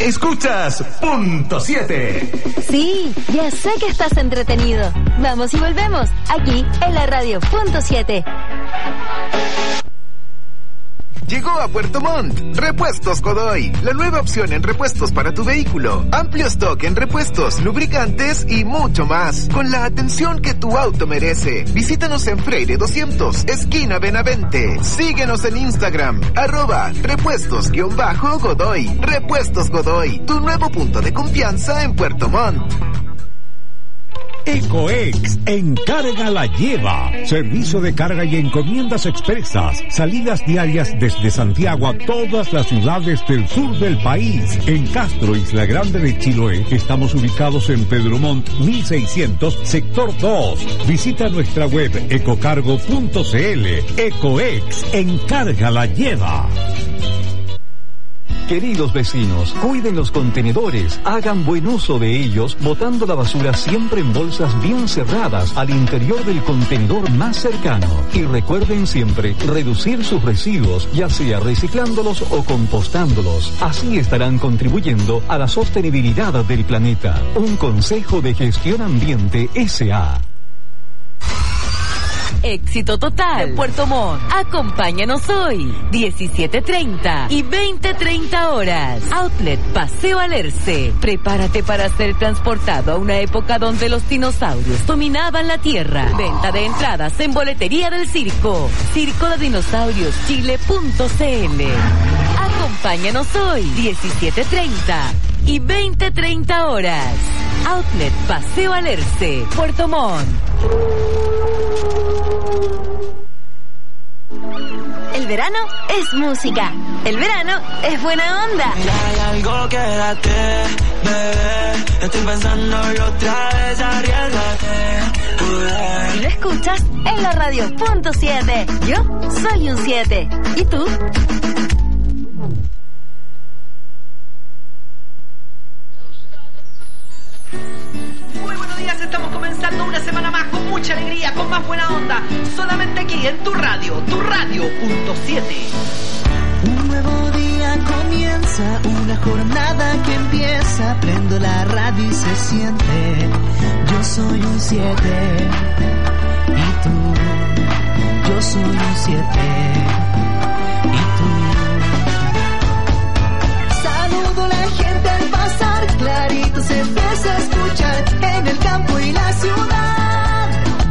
Escuchas Punto 7. Sí, ya sé que estás entretenido. Vamos y volvemos, aquí en la radio Punto 7. Llegó a Puerto Montt Repuestos Godoy, la nueva opción en repuestos para tu vehículo. Amplio stock en repuestos, lubricantes y mucho más, con la atención que tu auto merece. Visítanos en Freire 200, esquina Benavente. Síguenos en Instagram, @repuestos_Godoy. Repuestos Godoy, tu nuevo punto de confianza en Puerto Montt. Ecoex, encarga la lleva. Servicio de carga y encomiendas expresas. Salidas diarias desde Santiago a todas las ciudades del sur del país. En Castro, Isla Grande de Chiloé, estamos ubicados en Pedro Montt 1600, sector 2. Visita nuestra web ecocargo.cl. Ecoex, encarga la lleva. Queridos vecinos, cuiden los contenedores, hagan buen uso de ellos, botando la basura siempre en bolsas bien cerradas al interior del contenedor más cercano. Y recuerden siempre reducir sus residuos, ya sea reciclándolos o compostándolos. Así estarán contribuyendo a la sostenibilidad del planeta. Un consejo de Gestión Ambiente S.A. Éxito total. Puerto Montt. Acompáñanos hoy, 17:30 y 20:30 horas. Outlet Paseo Alerce. Prepárate para ser transportado a una época donde los dinosaurios dominaban la tierra. Venta de entradas en boletería del circo. Circo de Dinosaurios Chile.cl. Acompáñanos hoy, 17:30 y 20:30 horas. Outlet Paseo Alerce, Puerto Montt. El verano es música. El verano es buena onda. Hay algo, quédate, bebé. Estoy pensándolo otra vez, arriesgate. Y lo escuchas en la radio Punto 7. Yo soy un 7. ¿Y tú? Estamos comenzando una semana más con mucha alegría, con más buena onda, solamente aquí en tu radio Punto 7. Un nuevo día comienza, una jornada que empieza, prendo la radio y se siente, yo soy un 7, y tú, yo soy un 7, y tú. Saludo a la gente al pasar, clarito se empieza a escuchar en el campo y la ciudad.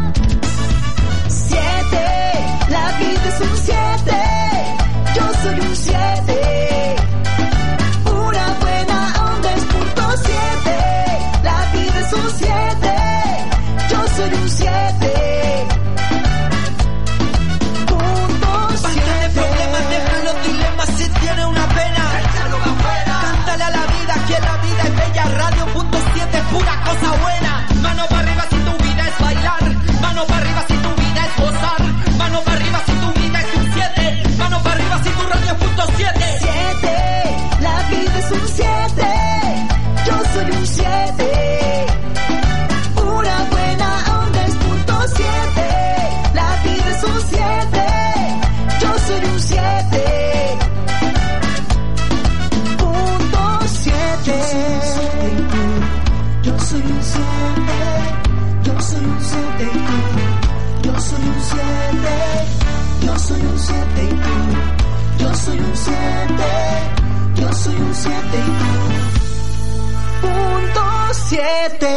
7, la vida es un 7, yo soy un 7. Una buena onda es punto 7, la vida es un 7, yo soy un 7. Punto 7. Basta de problemas, deja los dilemas, si tiene una pena, cántale a la vida, que la vida es bella. Radio Punto 7, pura cosa buena. Mano para arriba si tu vida es bailar, mano para arriba si tu vida es gozar, mano para arriba si tu vida es un 7, mano para arriba si tu radio es punto 7. 7, la vida es un 7, yo soy un 7. Una buena onda es punto 7, la vida es un 7, yo soy un 7. Punto 7. Yo soy un 7, yo soy un 7 y tú, yo soy un 7, yo soy un 7 y tú, yo soy un 7, yo soy un 7 y tú. Punto 7.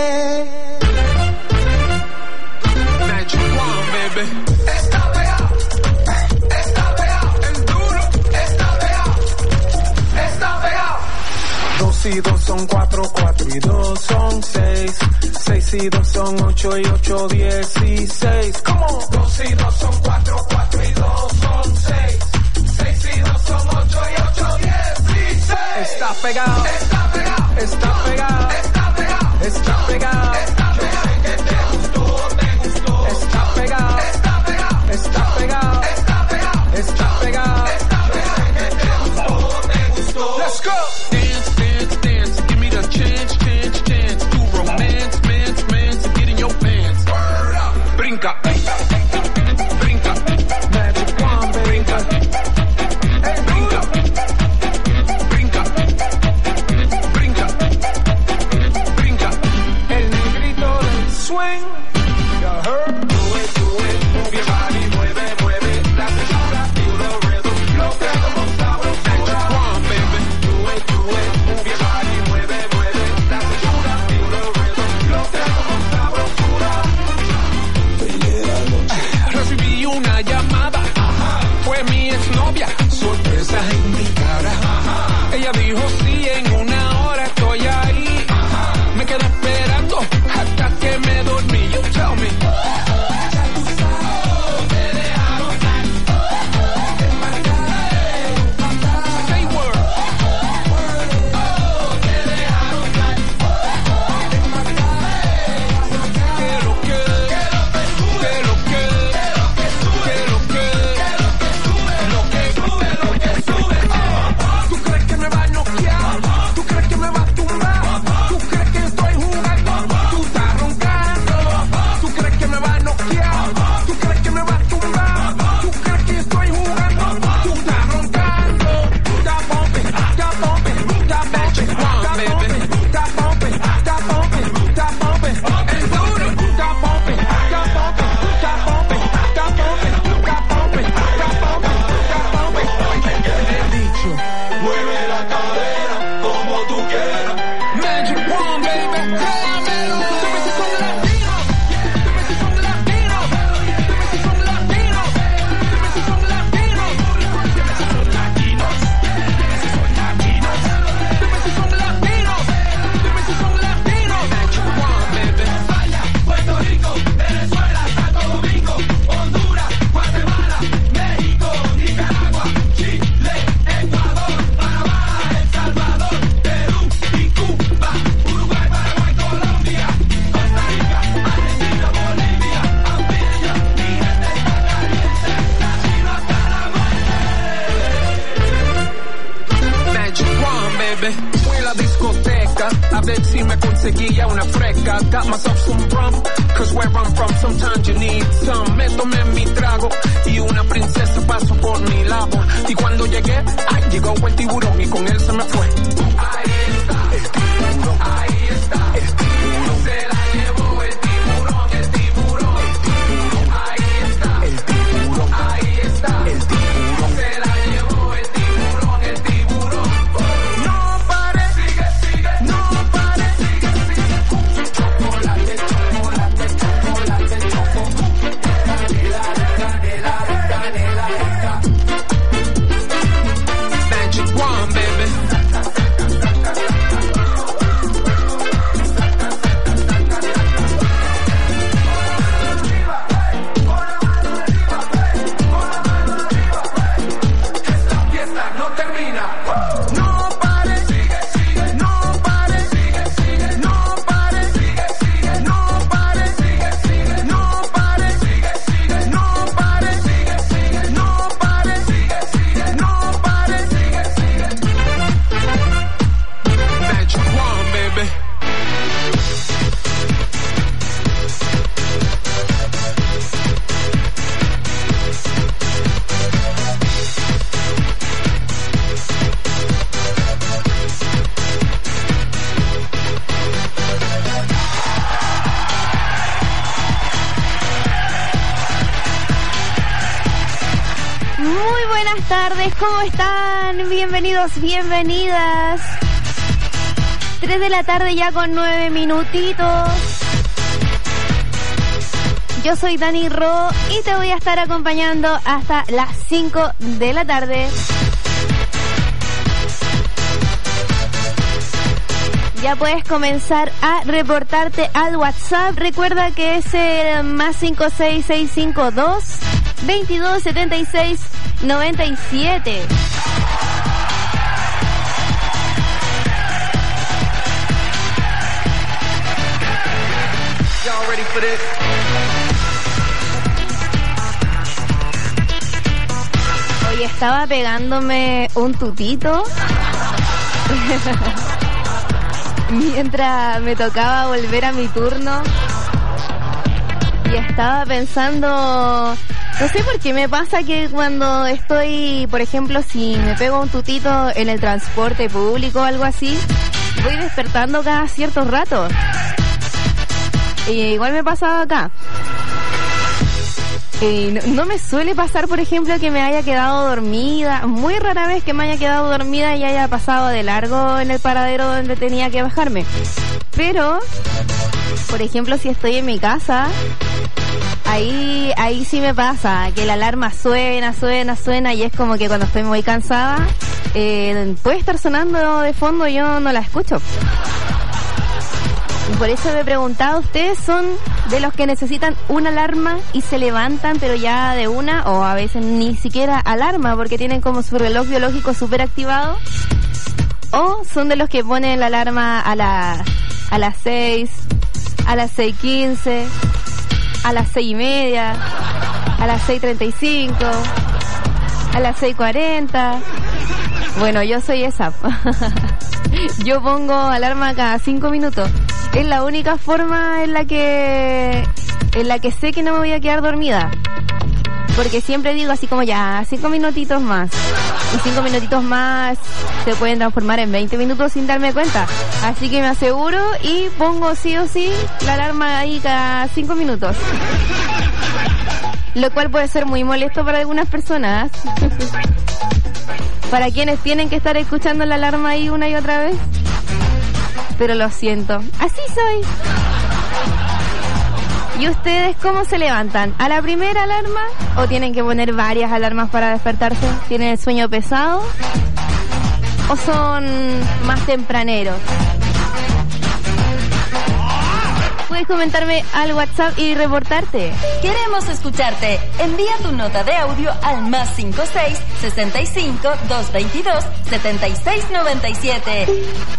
Magic One, baby. Está pegado, está pegado, el duro, está pegado, está pegado. 2 y 2 son 4, 4 y 2 son 6, 6 y 2 son 8 y 8, 16. ¿Cómo? 2 y 2 son 4, 4 y 2 son 6, 6 y 2 son 8 y 8, 16. Está pegado, está pegado, está pegado, está pegado, está pegado. Yo sé que te gustó, te gustó. Está pegado, está pegado, está pegado, está pegado, está pegado. Yo sé que te gustó, te gustó. Let's go. Dance, dance, dance, give me the chance, chance, chance. Do romance, mance, mance, and get in your pants. Brinca, brinca, Magic One, brinca, brinca, brinca, seguía una fresca. Got myself some rum, cause where I'm from sometimes you need some. Me tomé mi trago y una princesa pasó por mi lado. Y cuando llegué, ay, llegó el tiburón y con él se me fue. Ahí está, el tiburón. Ahí está, el tiburón. Se la llevó el tiburón, el tiburón. El tiburón. Ahí está, el tiburón. Ahí está, el tiburón. Se la llevó el tiburón, el tiburón. No pare, sigue, sigue. No pare, sigue, sigue. Chocolate, chocolate, chocolate, chocolate. Canela, canela, canela, canela. Magic One, baby. ¿Cómo están? Bienvenidos, bienvenidas. 3 de la tarde ya con 9 minutitos. Yo soy Dani Ro y te voy a estar acompañando hasta las 5 de la tarde. Ya puedes comenzar a reportarte al WhatsApp. Recuerda que es el más 56652 2276 97. Y'all ready for this? Hoy estaba pegándome un tutito mientras me tocaba volver a mi turno y estaba pensando, no sé por qué me pasa que cuando estoy, por ejemplo, si me pego un tutito en el transporte público o algo así, voy despertando cada ciertos ratos. Y igual me pasaba acá. No me suele pasar, por ejemplo, que me haya quedado dormida. Muy rara vez que me haya quedado dormida y haya pasado de largo en el paradero donde tenía que bajarme. Pero, por ejemplo, si estoy en mi casa, ahí sí me pasa que la alarma suena y es como que cuando estoy muy cansada, puede estar sonando de fondo, yo no la escucho. Y por eso me preguntaba, ¿ustedes son de los que necesitan una alarma y se levantan pero ya de una, o a veces ni siquiera alarma porque tienen como su reloj biológico súper activado? ¿O son de los que ponen la alarma a las 6, a las 6:15, a las 6:30, a las 6:35, a las 6:40? Bueno, yo soy esa. Yo pongo alarma cada 5 minutos. Es la única forma en la que sé que no me voy a quedar dormida. Porque siempre digo así como ya, 5 minutitos más. Y 5 minutitos más se pueden transformar en 20 minutos sin darme cuenta. Así que me aseguro y pongo sí o sí la alarma ahí cada 5 minutos. Lo cual puede ser muy molesto para algunas personas. Para quienes tienen que estar escuchando la alarma ahí una y otra vez. Pero lo siento, así soy. ¿Y ustedes cómo se levantan? ¿A la primera alarma o tienen que poner varias alarmas para despertarse? ¿Tienen el sueño pesado o son más tempraneros? Puedes comentarme al WhatsApp y reportarte. Queremos escucharte. Envía tu nota de audio al más 56 65 222 7697.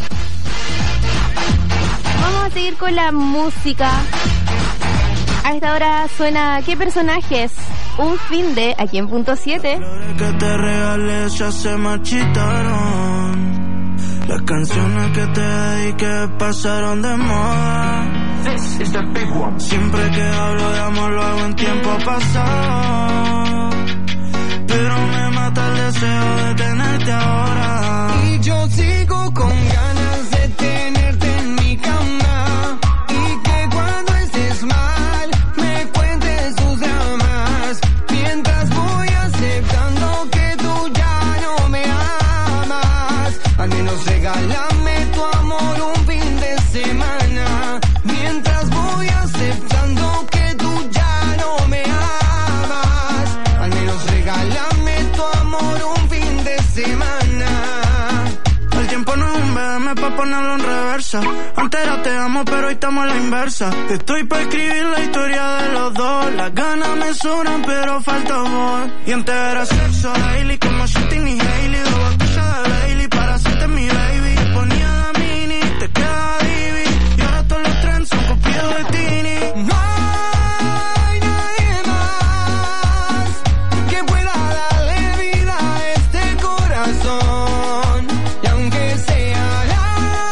Vamos a seguir con la música. A esta hora suena ¿Qué personajes? Un fin de aquí en punto 7. Las que te regalé ya se marchitaron. Las canciones que te dediqué pasaron de moda. Siempre que hablo de amor lo hago en tiempo pasado, pero me mata el deseo de tenerte ahora. Y yo sigo con ganas de tenerte en mi cama, y que cuando estés mal me cuentes tus dramas, mientras voy aceptando que tú ya no me amas. Al menos regálame tu amor un fin de semana, mientras voy aceptando que tú ya no me amas. Al menos regálame tu amor un fin de semana. El tiempo no es un BM pa' ponerlo en reversa. Antes era te amo, pero hoy estamos a la inversa. Estoy pa' escribir la historia de los dos. Las ganas me sobran, pero falta amor. Y antes era sexo daily, como Shitting y Hailey. Dos botellas de Bailey para hacerte mi baby. Te ponía la mini, te quedaba divi. Y ahora todos los trends son copiados de Tini. No hay nadie más que pueda darle vida a este corazón. Y aunque sea la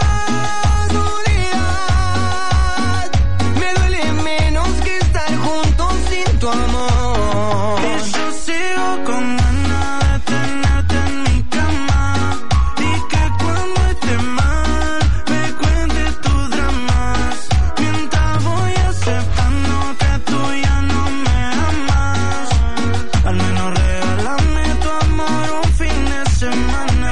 soledad, me duele menos que estar juntos sin tu amor. Y yo sigo con ganas de tenerte en mi cama, y que cuando esté mal me cuentes tus dramas, mientras voy aceptando que tú ya no me amas. Al menos regálame tu amor un fin de semana.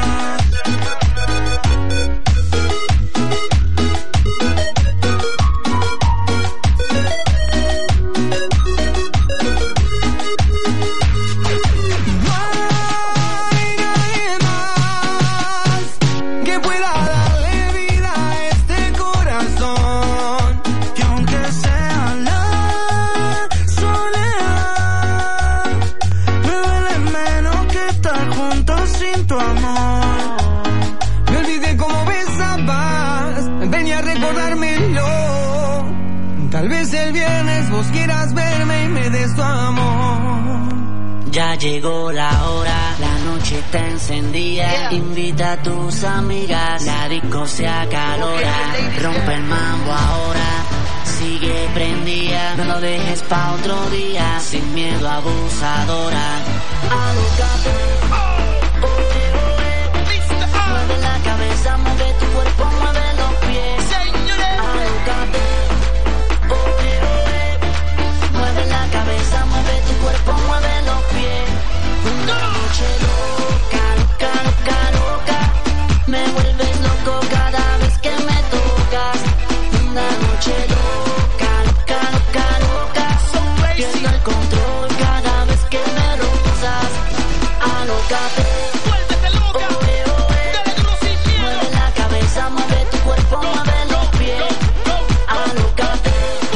No hay nadie más que pueda darle vida a este corazón. Y aunque sea la soledad, me duele menos que estar juntos sin tu amor. Me olvidé cómo besabas, venía a recordármelo. Tal vez el viernes vos quieras verme y me des tu amor. Ya llegó la hora, la noche está encendida. Invita a tus amigas, la disco se acalora. Rompe el mambo ahora, sigue prendida. No lo dejes pa' otro día, sin miedo abusadora. Alócate, mueve la cabeza, mueve tu cuerpo, mueve los pies. Alócate, mueve la cabeza, mueve tu cuerpo, mueve los pies. Una noche loca, loca, loca, loca, me vuelves loco cada vez que me tocas. Una noche loca, loca, loca, loca, pierdo el control cada vez que me rozas. Alócate, mueve la cabeza, mueve tu cuerpo, mueve los pies. Alócate,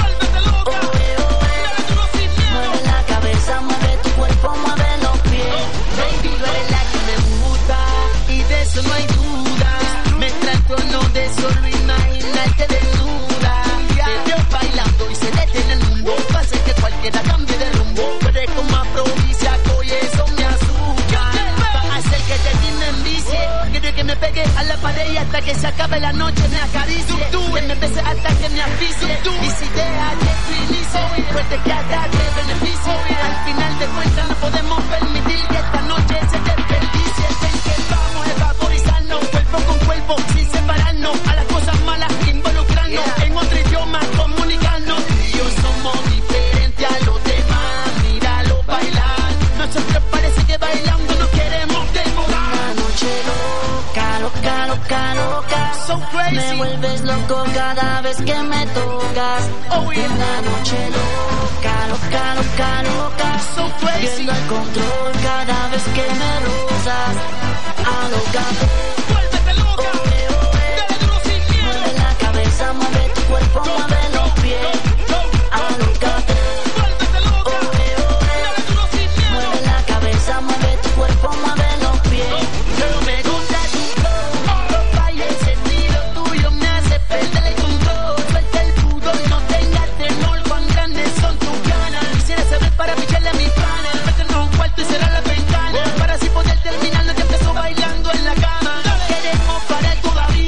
mueve la cabeza, mueve tu cuerpo, mueve los pies. Baby, tú eres la que me gusta y de eso no hay duda. Me trato no de solo imaginarte desnuda. Te veo bailando y se detiene el mundo. Pasa que cualquiera cambie de rumbo. Pero como afrodisíaco y eso me asusta. Va a hacer que te tiene envicie. Quiero que me pegue a la pared y hasta que se acabe la noche me acaricie. Que me bese hasta que me asfixie. Y si deja que tu inicio, pues te queda de beneficio. Al final de cuentas no podemos permitir que esta noche se desperdicie. Ven que vamos a vaporizarnos, cuerpo con cuerpo, sin separarnos. A las cosas malas involucrarnos, en otro idioma comunicarnos. Y yo somos diferentes a los demás, míralo bailar. Nosotros parece que bailando no queremos demorar. Una noche loca, loca, loca, loca, So crazy. me vuelves loco cada vez que me tocas. Oh, yeah. Una noche loca, loca, loca, loca, So crazy. pierdo el control cada vez que me rozas. Alócate, Vuélvete loca, dale duro sin miedo. mueve la cabeza, mueve tu cuerpo, mueve los pies. Alócate, Vuélvete loca, dale duro sin miedo. mueve la cabeza, mueve tu cuerpo, mueve los pies. Pero me gusta tu flow, vaya ese estilo tuyo me hace perder el control. Suelta el pudor, no tengas temor, cuán grandes son tus ganas. Quisiera saber para picharle a mis panas, meternos a un cuarto y cerrar la ventana, para así poder terminar lo que empezó bailando en la cama. Queremos parar todavía.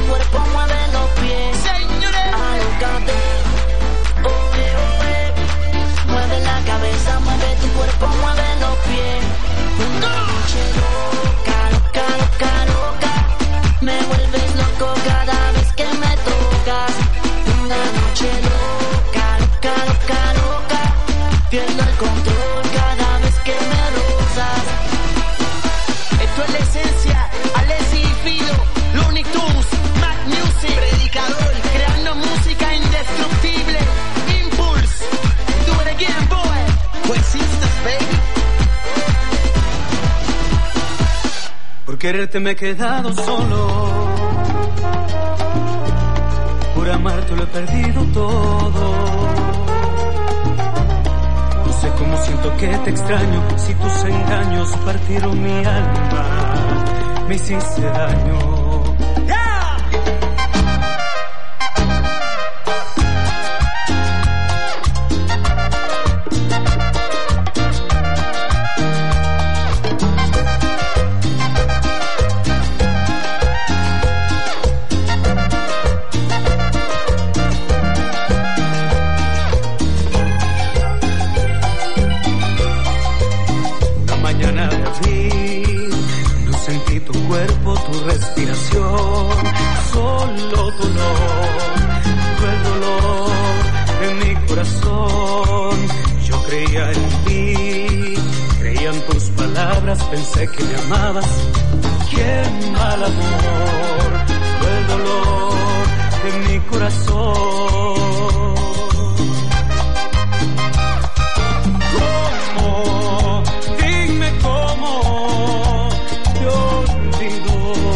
cuerpo mueve los pies. Alócate, oe, oe. Mueve la cabeza, mueve tu cuerpo, mueve los pies. Una noche loca, loca, loca, loca. Me vuelves loco cada vez que me tocas. Una noche loca, loca, loca, loca. Pierdo el control cada vez que me rozas. Esto es la esencia, Alessi y Fido, Looney Tunes, Mac Music, predicador, creando música indestructible. Impulse, do it again, boy. Pues sisters, baby. Por quererte me he quedado solo. Por amarte lo he perdido todo. No sé cómo siento que te extraño. Si tus engaños partieron mi alma, me hiciste daño. Solo dolor, el dolor en mi corazón. Yo creía en ti, creía en tus palabras, pensé que me amabas. Qué mal amor, el dolor en mi corazón. ¿Cómo? Dime cómo te olvido.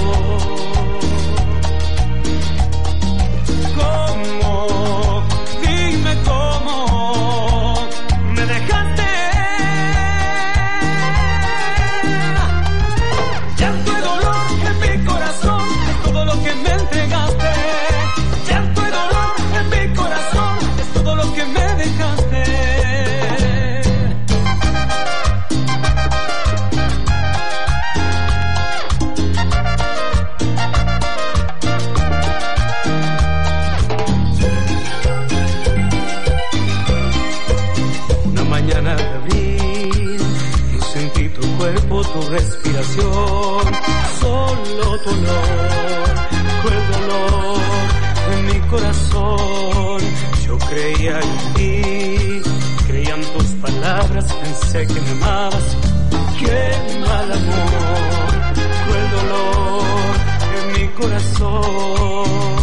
Tu respiración, solo tu olor, el dolor en mi corazón. Yo creía en ti, creía en tus palabras, pensé que me amabas. Qué mal amor, el dolor en mi corazón.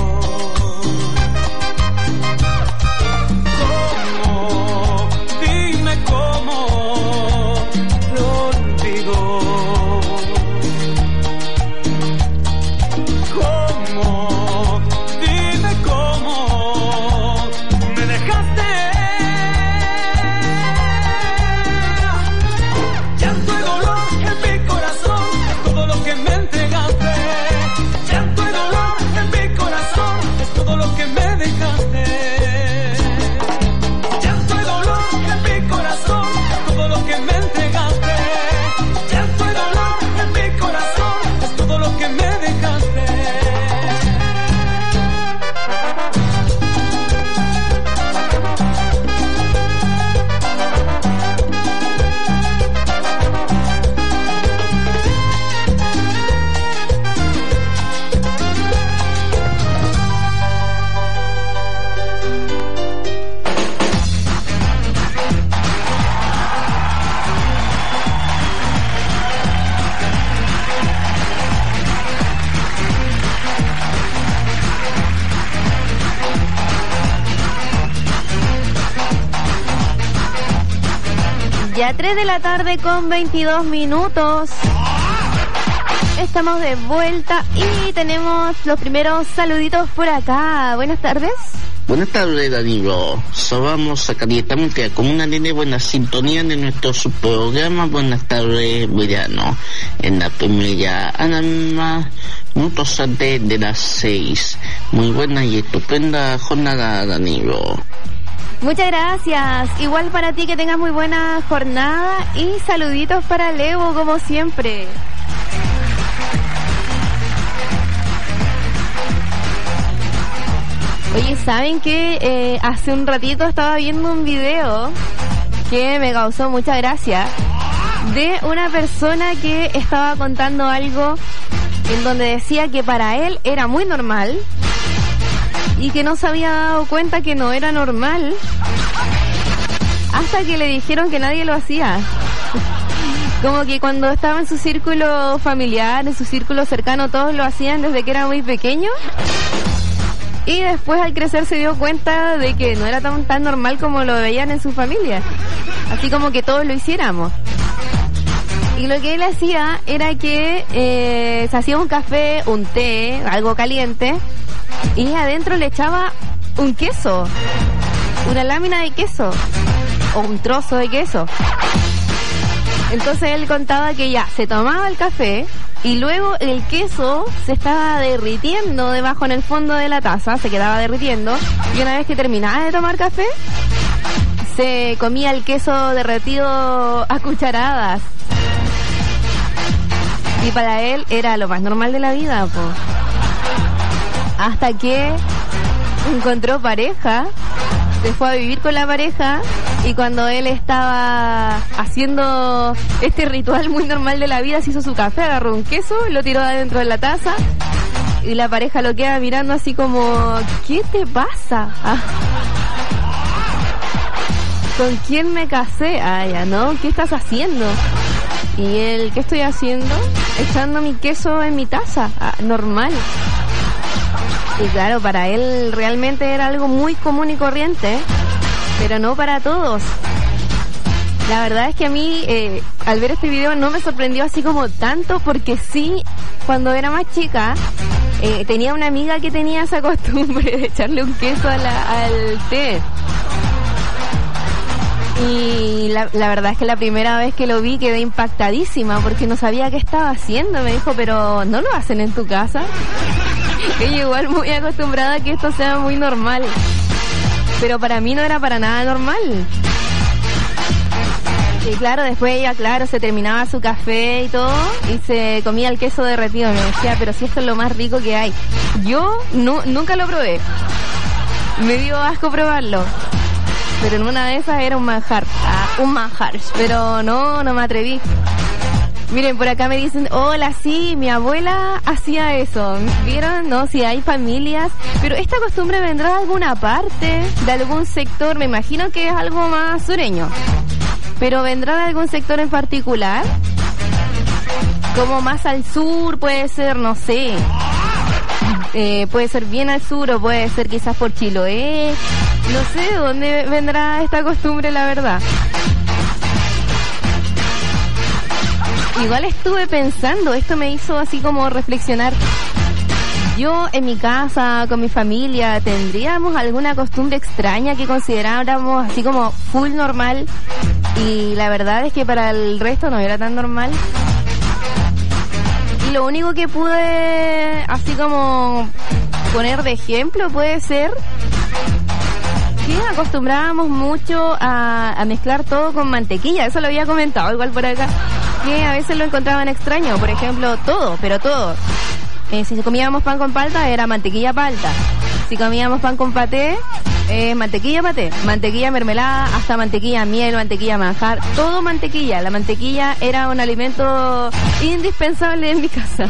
¿Cómo? Dime cómo. ¿Cómo? Dime cómo me dejaste. Llanto y dolor en mi corazón, es todo lo que me entregaste. Llanto y dolor en mi corazón, es todo lo que me dejaste. Llanto y dolor en mi corazón, es todo lo que me entregaste. Llanto y dolor en mi corazón, es todo lo que me dejaste. Ya 3 de la tarde con 22 minutos. Estamos de vuelta y tenemos los primeros saluditos por acá. Buenas tardes. Buenas tardes, Danilo. Saludamos a cariñosamente con una nene buena sintonía de nuestro programa. Buenas tardes, verano. En la primera, a la misma, minutos antes de las 6. Muy buena y estupenda jornada, Danilo. Muchas gracias. Igual para ti, que tengas muy buena jornada y saluditos para Levo, como siempre. Oye, ¿saben qué? Hace un ratito estaba viendo un video que me causó mucha gracia de una persona que estaba contando algo en donde decía que para él era muy normal y que no se había dado cuenta que no era normal hasta que le dijeron que nadie lo hacía. Como que cuando estaba en su círculo familiar, en su círculo cercano, todos lo hacían desde que era muy pequeño. Y después al crecer se dio cuenta de que no era tan normal como lo veían en su familia. Así como que todos lo hiciéramos. Y lo que él hacía era que se hacía un café, un té, algo caliente, y adentro le echaba un queso, una lámina de queso, o un trozo de queso. Entonces él contaba que ya se tomaba el café y luego el queso se estaba derritiendo debajo en el fondo de la taza, se quedaba derritiendo, y una vez que terminaba de tomar café, se comía el queso derretido a cucharadas. Y para él era lo más normal de la vida, po. Hasta que encontró pareja, se fue a vivir con la pareja, y cuando él estaba haciendo este ritual muy normal de la vida, se hizo su café, agarró un queso, lo tiró adentro de la taza, y la pareja lo queda mirando así como, ¿qué te pasa? Ah. ¿Con quién me casé? Ah, ya, ¿no? ¿Qué estás haciendo? Y él, ¿qué estoy haciendo? Echando mi queso en mi taza. Ah, normal. Y claro, para él realmente era algo muy común y corriente, pero no para todos. La verdad es que a mí, al ver este video, no me sorprendió así como tanto, porque sí, cuando era más chica, tenía una amiga que tenía esa costumbre de echarle un queso al té. Y la verdad es que la primera vez que lo vi quedé impactadísima porque no sabía qué estaba haciendo. Me dijo, pero ¿no lo hacen en tu casa? Ella igual muy acostumbrada a que esto sea muy normal, pero para mí no era para nada normal. Y claro, después ella, claro, se terminaba su café y todo y se comía el queso derretido. Me decía, pero si esto es lo más rico que hay. Yo nunca lo probé, me dio asco probarlo, pero en una de esas era un manjar, pero no me atreví. Miren, por acá me dicen, hola, sí, mi abuela hacía eso. ¿Vieron? No, sí, hay familias, pero esta costumbre vendrá de alguna parte, de algún sector, me imagino que es algo más sureño, pero vendrá de algún sector en particular, como más al sur, puede ser, no sé, puede ser bien al sur o puede ser quizás por Chiloé, no sé de dónde vendrá esta costumbre, la verdad. Igual estuve pensando, esto me hizo así como reflexionar. Yo en mi casa, con mi familia, ¿tendríamos alguna costumbre extraña que consideráramos así como full normal? Y la verdad es que para el resto no era tan normal. Y lo único que pude así como poner de ejemplo puede ser que acostumbrábamos mucho a mezclar todo con mantequilla. Eso lo había comentado igual por acá, que a veces lo encontraban extraño. Por ejemplo, todo. Si comíamos pan con palta, era mantequilla palta. Si comíamos pan con paté, mantequilla paté. Mantequilla mermelada, hasta mantequilla miel, mantequilla manjar. Todo mantequilla. La mantequilla era un alimento indispensable en mi casa.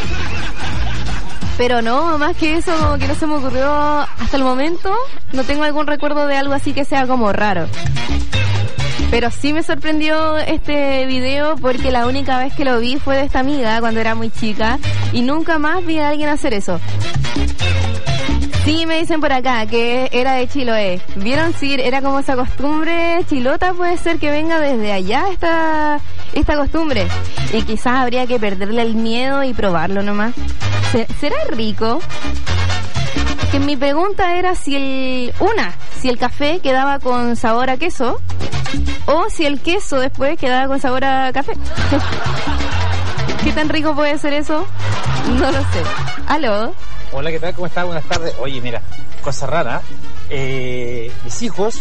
Pero no, más que eso, como que no se me ocurrió hasta el momento. No tengo algún recuerdo de algo así que sea como raro. Pero sí me sorprendió este video porque la única vez que lo vi fue de esta amiga cuando era muy chica y nunca más vi a alguien hacer eso. Sí, me dicen por acá que era de Chiloé. ¿Vieron? Sí, era como esa costumbre chilota, puede ser que venga desde allá esta costumbre. Y quizás habría que perderle el miedo y probarlo nomás. ¿Será rico? Que mi pregunta era si el café quedaba con sabor a queso o si el queso después quedaba con sabor a café. ¿Qué tan rico puede ser eso? No lo sé. ¿Aló? Hola, ¿qué tal? ¿Cómo estás? Buenas tardes. Oye, mira, cosa rara. Mis hijos,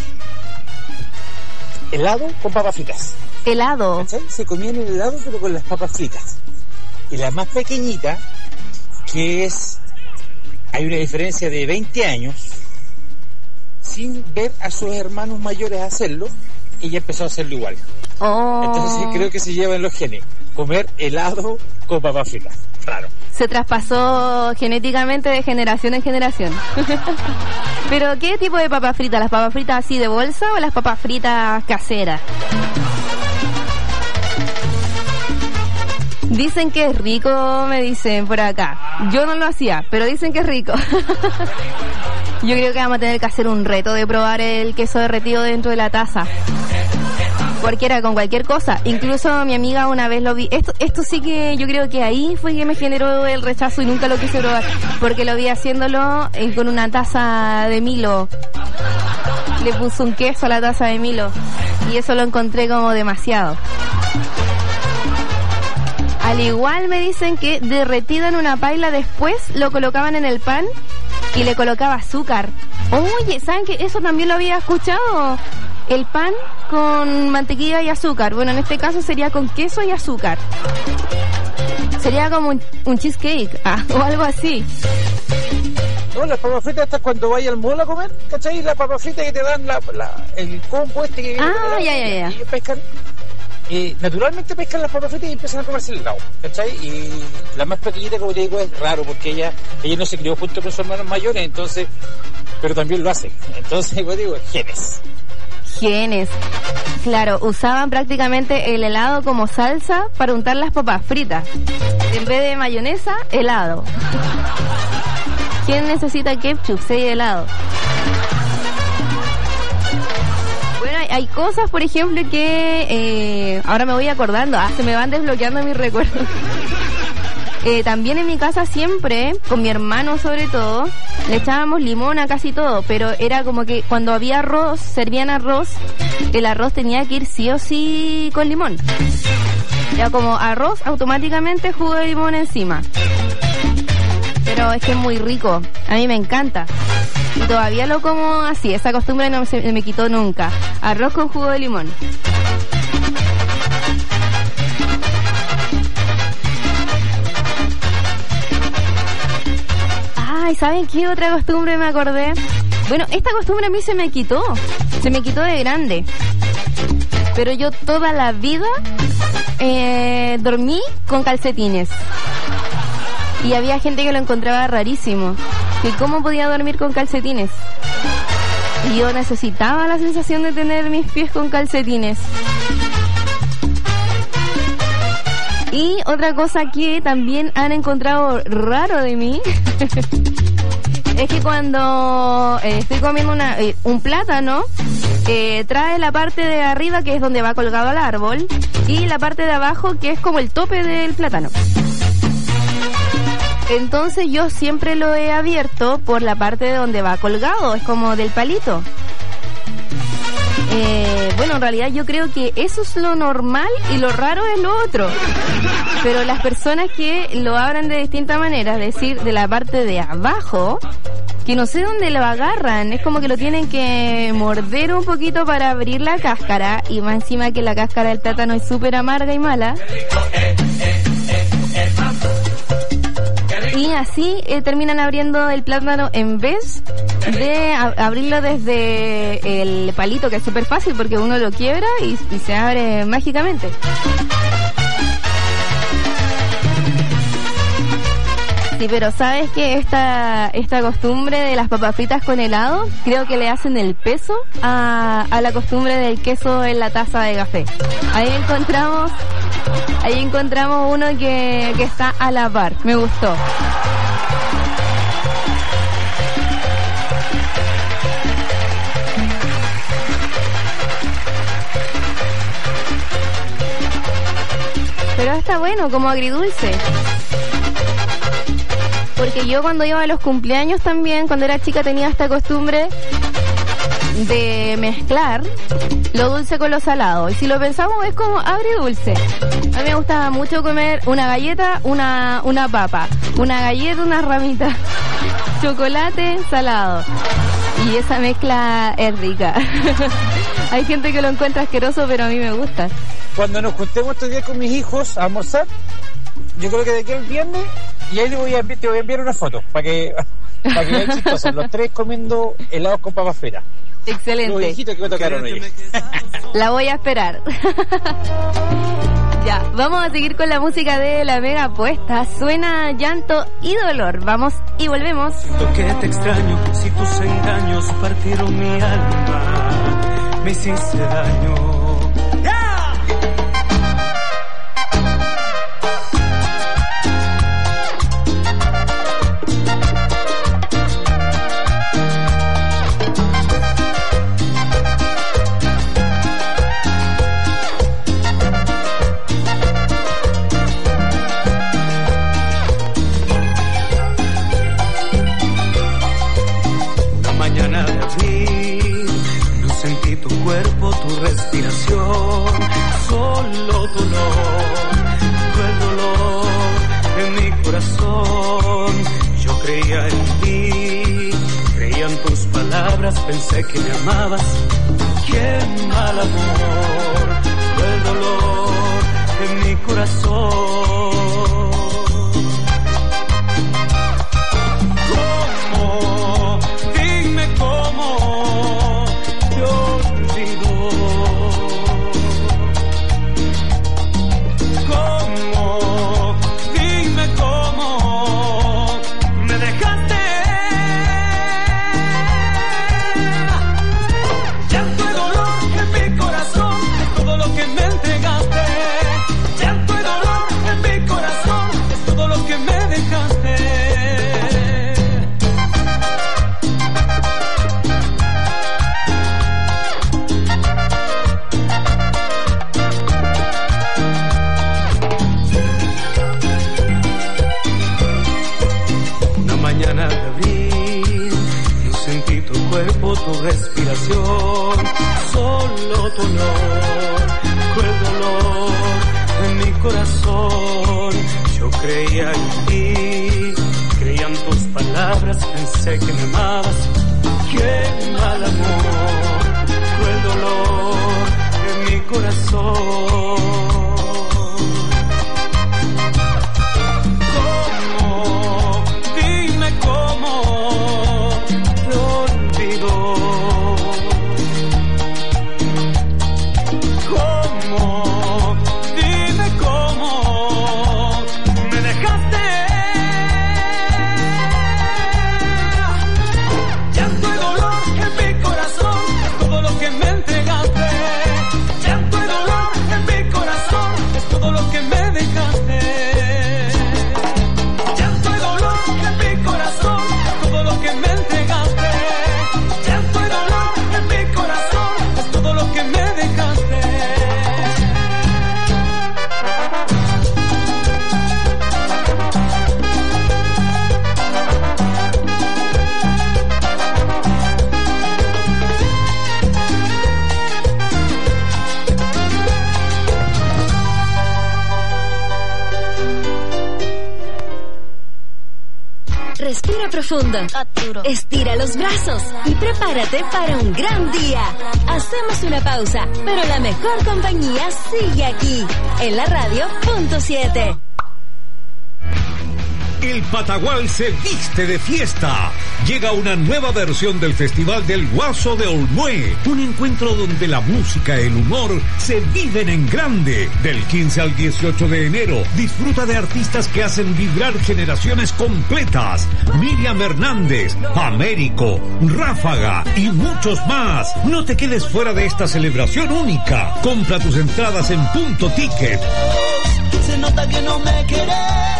helado con papas fritas. ¿Helado? ¿Cachai? Se comían el helado pero con las papas fritas. Y la más pequeñita, que es... Hay una diferencia de 20 años. sin ver a sus hermanos mayores hacerlo, ella empezó a hacerlo igual. Entonces creo que se llevan los genes. Comer helado con papas fritas. Claro. Se traspasó genéticamente de generación en generación. Pero ¿qué tipo de papas fritas? ¿Las papas fritas así de bolsa o las papas fritas caseras? Dicen que es rico, me dicen por acá. Yo no lo hacía, pero dicen que es rico. Yo creo que vamos a tener que hacer un reto de probar el queso derretido dentro de la taza. Cualquiera, con cualquier cosa. Incluso mi amiga una vez lo vi. Esto sí que yo creo que ahí fue que me generó el rechazo y nunca lo quise probar. Porque lo vi haciéndolo con una taza de Milo. Le puso un queso a la taza de Milo. Y eso lo encontré como demasiado. Al igual me dicen que derretido en una paila después lo colocaban en el pan y le colocaba azúcar. Oye, ¿saben que eso también lo había escuchado? El pan con mantequilla y azúcar. Bueno, en este caso sería con queso y azúcar. Sería como un cheesecake o algo así. No, las papas fritas estas cuando vayas al mall a comer, ¿cachai? Las papas fritas que te dan el combo este que ya. Y pescan. Naturalmente pescan las papas fritas y empiezan a comerse el helado, ¿cachai? Y la más pequeñita, como te digo, es raro porque ella no se crió junto con sus hermanos mayores, entonces, pero también lo hace. Entonces, como digo, genes. Claro, usaban prácticamente el helado como salsa para untar las papas fritas. En vez de mayonesa, helado. ¿Quién necesita ketchup si hay helado? Bueno, hay cosas, por ejemplo, que ahora me voy acordando, se me van desbloqueando mis recuerdos. También en mi casa siempre, con mi hermano sobre todo, le echábamos limón a casi todo, pero era como que cuando había arroz, servían arroz, el arroz tenía que ir sí o sí con limón. Ya como arroz, automáticamente jugo de limón encima. Pero es que es muy rico, a mí me encanta. Y todavía lo como así, esa costumbre no se me quitó nunca. Arroz con jugo de limón. Ay, ¿saben qué otra costumbre me acordé? Bueno, esta costumbre a mí se me quitó de grande. Pero yo toda la vida dormí con calcetines. Y había gente que lo encontraba rarísimo. Que cómo podía dormir con calcetines. Y yo necesitaba la sensación de tener mis pies con calcetines. Y otra cosa que también han encontrado raro de mí es que cuando estoy comiendo un plátano, trae la parte de arriba que es donde va colgado al árbol y la parte de abajo que es como el tope del plátano. Entonces yo siempre lo he abierto por la parte de donde va colgado, es como del palito. Bueno, en realidad yo creo que eso es lo normal y lo raro es lo otro. Pero las personas que lo abran de distintas maneras, es decir, de la parte de abajo, que no sé dónde lo agarran, es como que lo tienen que morder un poquito para abrir la cáscara, y más encima que la cáscara del plátano es súper amarga y mala. Y así terminan abriendo el plátano en vez de abrirlo desde el palito, que es súper fácil porque uno lo quiebra y se abre mágicamente. Sí, pero ¿sabes qué? Esta costumbre de las papas fritas con helado, creo que le hacen el peso a la costumbre del queso en la taza de café. Ahí encontramos uno que está a la par. Me gustó. Pero está bueno, como agridulce. Porque yo cuando iba a los cumpleaños también, cuando era chica, tenía esta costumbre de mezclar lo dulce con lo salado. Y si lo pensamos, es como agridulce. A mí me gustaba mucho comer una galleta, una papa, una galleta, una ramita, chocolate, salado. Y esa mezcla es rica. Hay gente que lo encuentra asqueroso, pero a mí me gusta. Cuando nos juntemos estos días con mis hijos a almorzar, yo creo que de aquí al viernes, y ahí te voy a enviar una foto para que vean chistosos, los tres comiendo helados con papas fritas. Excelente. Los viejitos que me tocaron hoy. La voy a esperar. Ya, vamos a seguir con la música de La Mega Apuesta. Suena Llanto y Dolor. Vamos y volvemos. Siento que te extraño, si tus engaños partieron mi alma, me hiciste daño. Respiración, solo dolor, el dolor en mi corazón. Yo creía en ti, creía en tus palabras, pensé que me amabas. Qué mal amor, el dolor en mi corazón. ¿Cómo? Dime cómo te olvido. Tu respiración, solo tu olor, el dolor en mi corazón. Yo creía en ti, creía en tus palabras, pensé que me amabas. Qué mal amor, el dolor en mi corazón. ¿Cómo? Dime cómo te olvido. ¿Cómo? Dime cómo me dejaste. Llanto y dolor en mi corazón, es todo lo que me entregaste. Llanto y dolor en mi corazón, es todo lo que me dejaste. Llanto y dolor en mi corazón, es todo lo que me entregaste. Llanto y dolor en mi corazón, es todo lo que me dejaste. Respira profundo, estira los brazos y prepárate para un gran día. Hacemos una pausa, pero la mejor compañía sigue aquí, en la radio .7. El Patagual se viste de fiesta. Llega una nueva versión del Festival del Guaso de Olmué. Un encuentro donde la música y el humor se viven en grande. Del 15 al 18 de enero, disfruta de artistas que hacen vibrar generaciones completas. Miriam Hernández, Américo, Ráfaga y muchos más. No te quedes fuera de esta celebración única. Compra tus entradas en Punto Ticket. Se nota que no me querés.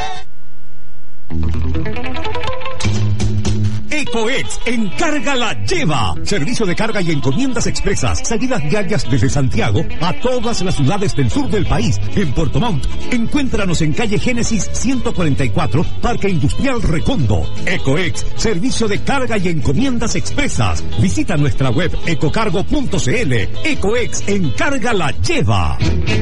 Ecoex Encarga la Lleva. Servicio de carga y encomiendas expresas. Salidas diarias desde Santiago a todas las ciudades del sur del país. En Puerto Montt, encuéntranos en calle Génesis 144, Parque Industrial Recondo. Ecoex, servicio de carga y encomiendas expresas. Visita nuestra web ecocargo.cl. Ecoex Encarga la Lleva.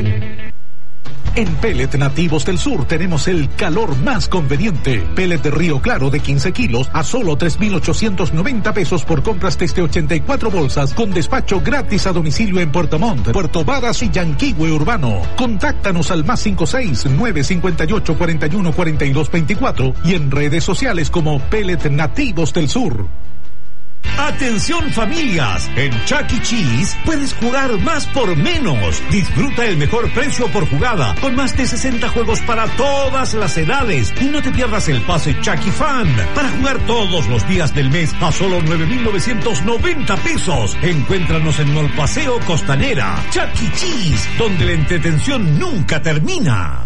En Pellet Nativos del Sur tenemos el calor más conveniente. Pellet de Río Claro de 15 kilos a solo 3,890 pesos por compras desde 84 bolsas, con despacho gratis a domicilio en Puerto Montt, Puerto Varas y Yanquihue Urbano. Contáctanos al +56 958 41 42 24 y en redes sociales como Pellet Nativos del Sur. Atención familias, en Chuck E. Cheese puedes jugar más por menos. Disfruta el mejor precio por jugada, con más de 60 juegos para todas las edades. Y no te pierdas el pase Chuck E. Fan, para jugar todos los días del mes a solo 9,990 pesos. Encuéntranos en Mall Paseo Costanera. Chuck E. Cheese, donde la entretención nunca termina.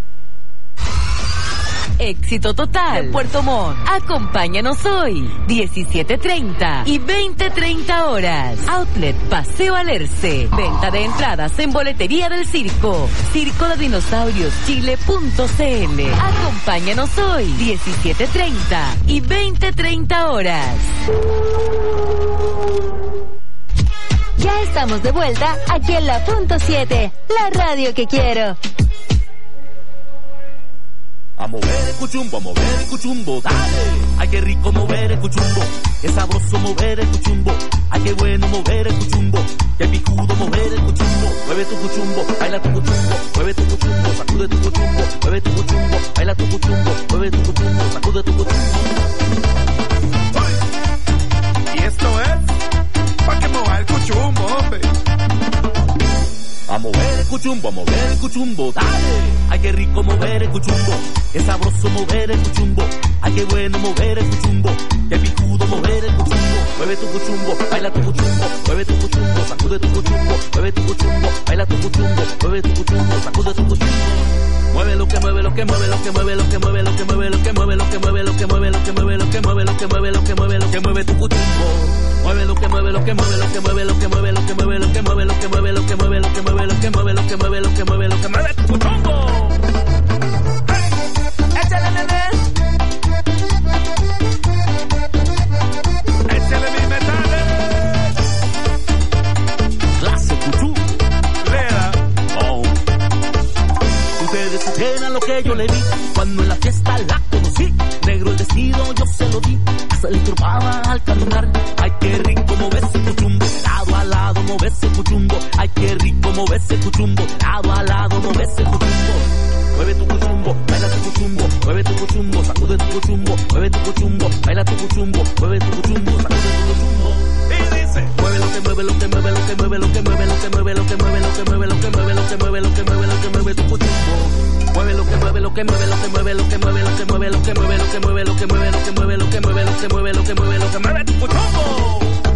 Éxito total de Puerto Montt. Acompáñanos hoy, 17:30 y 20:30 horas. Outlet Paseo Alerce. Venta de entradas en boletería del circo. circodedinosaurioschile.cl. Acompáñanos hoy, 17:30 y 20:30 horas. Ya estamos de vuelta aquí en la Punto 7, la radio que quiero. A mover el cuchumbo, dale. Ay, qué rico mover el cuchumbo, qué sabroso mover el cuchumbo. Ay, qué bueno mover el cuchumbo, qué picudo mover el cuchumbo. Mueve tu cuchumbo, baila tu cuchumbo, mueve tu cuchumbo, sacude tu cuchumbo, mueve tu cuchumbo, baila tu cuchumbo, mueve tu cuchumbo, sacude tu cuchumbo. Y esto es pa' que mueva el cuchumbo, hombre. A mover el cuchumbo, dale. Ay, qué rico mover el cuchumbo, qué sabroso mover el cuchumbo. Ay, qué bueno mover el cuchumbo, qué picudo mover el cuchumbo. Mueve tu cuchumbo, baila tu cuchumbo, mueve tu cuchumbo, sacude tu cuchumbo, mueve tu cuchumbo, baila tu cuchumbo, mueve tu cuchumbo, sacude tu cuchumbo. Mueve lo que mueve, lo que mueve, lo que mueve, lo que mueve, lo que mueve, lo que mueve, lo que mueve, lo que mueve, lo que mueve, lo que mueve, lo que mueve, lo que mueve, lo que mueve tu cuchumbo. Mueve lo que mueve, lo que mueve, lo que mueve, lo que mueve, lo que mueve, lo que mueve, lo que mueve, lo que mueve, lo que mueve, lo que mueve, lo que mueve, lo que mueve, lo que mueve tu cuchumbo. Échale, nene. Échale mi metales. Clase cuchú. Lera. Oh. Ustedes supieran lo que yo le vi cuando en la fiesta la conocí. Negro el vestido yo se lo di, se le turbaba al caminar. Ay, qué rico mover ese cuchumbo, lado a lado mover ese cuchumbo. Ay, qué rico mover ese cuchumbo, lado a lado mover ese cuchumbo. Mueve tu cuchumbo, baila tu cuchumbo, mueve tu cuchumbo, sacude tu cuchumbo, mueve tu cuchumbo, baila tu cuchumbo, mueve tu cuchumbo, sacude tu cuchumbo. Y dice, mueve lo que mueve, lo que mueve, lo que mueve, lo que mueve, lo que mueve, lo que mueve, lo que mueve, lo que mueve, lo que mueve, lo que mueve, lo que mueve tu cuchumbo. Mueve lo que mueve, lo que mueve, lo que mueve, lo que mueve, lo que mueve, lo que mueve, lo que mueve, lo que mueve, lo que mueve, lo que mueve, lo que mueve, lo que mueve, lo que mueve tu cuchumbo.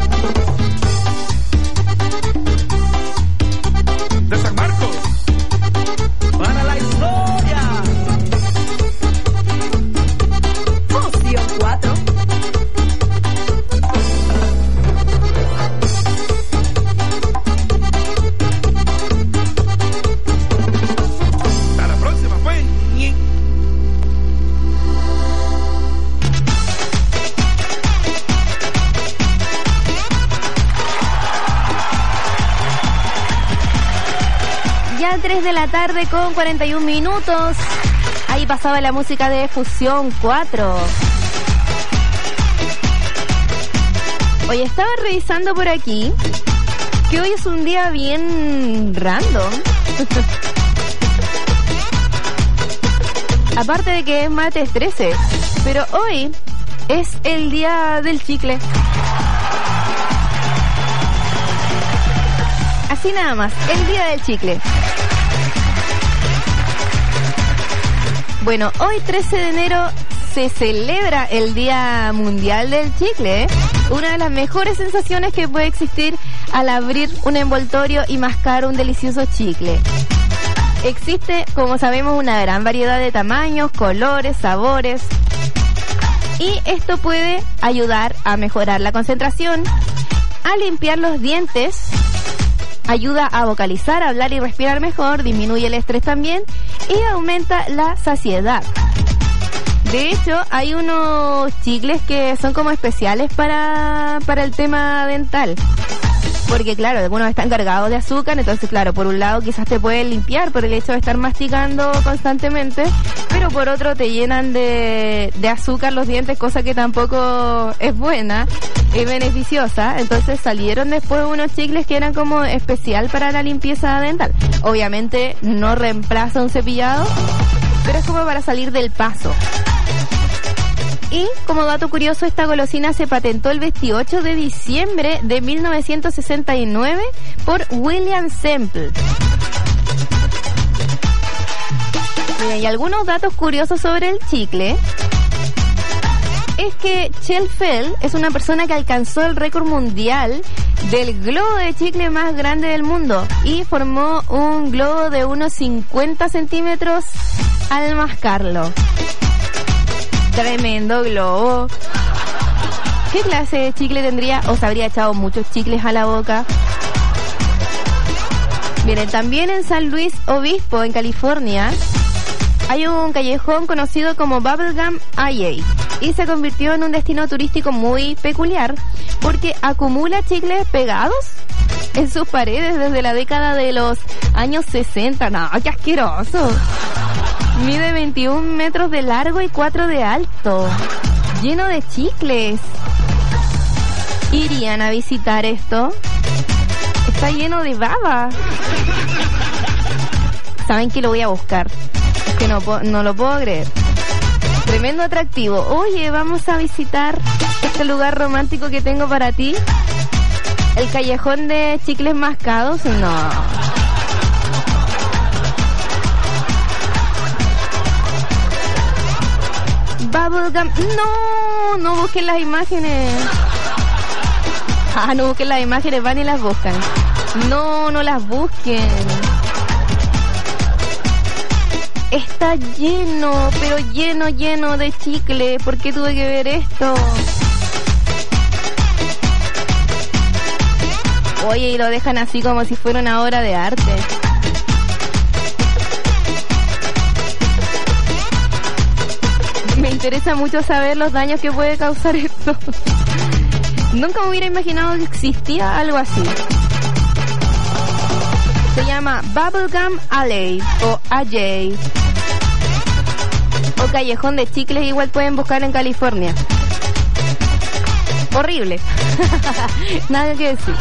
De San Marcos. Para la historia. Fusión 4. Hasta la próxima, pues. Ya 3 de la tarde con 41 minutos. Ahí pasaba la música de Fusión 4. Oye, estaba revisando por aquí que hoy es un día bien random. Aparte de que es martes 13, pero hoy es el día del chicle. Así nada más, el día del chicle. Bueno, hoy 13 de enero se celebra el Día Mundial del Chicle, ¿eh? Una de las mejores sensaciones que puede existir al abrir un envoltorio y mascar un delicioso chicle. Existe, como sabemos, una gran variedad de tamaños, colores, sabores. Y esto puede ayudar a mejorar la concentración, a limpiar los dientes, ayuda a vocalizar, hablar y respirar mejor, disminuye el estrés también y aumenta la saciedad. De hecho, hay unos chicles que son como especiales para el tema dental. Porque claro, algunos están cargados de azúcar, entonces claro, por un lado quizás te pueden limpiar por el hecho de estar masticando constantemente, pero por otro te llenan de azúcar los dientes, cosa que tampoco es buena, es beneficiosa. Entonces salieron después unos chicles que eran como especial para la limpieza dental. Obviamente no reemplaza un cepillado, pero es como para salir del paso. Y como dato curioso, esta golosina se patentó el 28 de diciembre de 1969 por William Semple. Mira, y algunos datos curiosos sobre el chicle es que Sheffield es una persona que alcanzó el récord mundial del globo de chicle más grande del mundo y formó un globo de unos 50 centímetros al mascarlo. Tremendo globo. ¿Qué clase de chicle tendría? ¿O se habría echado muchos chicles a la boca? Miren, también en San Luis Obispo, en California, hay un callejón conocido como Bubblegum Alley y se convirtió en un destino turístico muy peculiar porque acumula chicles pegados en sus paredes desde la década de los años 60. ¡No, qué asqueroso! Mide 21 metros de largo y 4 de alto, lleno de chicles. ¿Irían a visitar esto? Está lleno de baba. ¿Saben que lo voy a buscar? Es que no lo puedo creer. Tremendo atractivo. Oye, vamos a visitar este lugar romántico que tengo para ti. El callejón de chicles mascados. No. Bubblegum. No busquen las imágenes. No busquen las imágenes, van y las buscan. No las busquen. Está lleno, pero lleno de chicle. ¿Por qué tuve que ver esto? Oye, y lo dejan así como si fuera una obra de arte. Me interesa mucho saber los daños que puede causar esto. Nunca me hubiera imaginado que existía algo así. Se llama Bubblegum Alley o Alley o callejón de chicles, igual pueden buscar en California. Horrible. Nada que decir.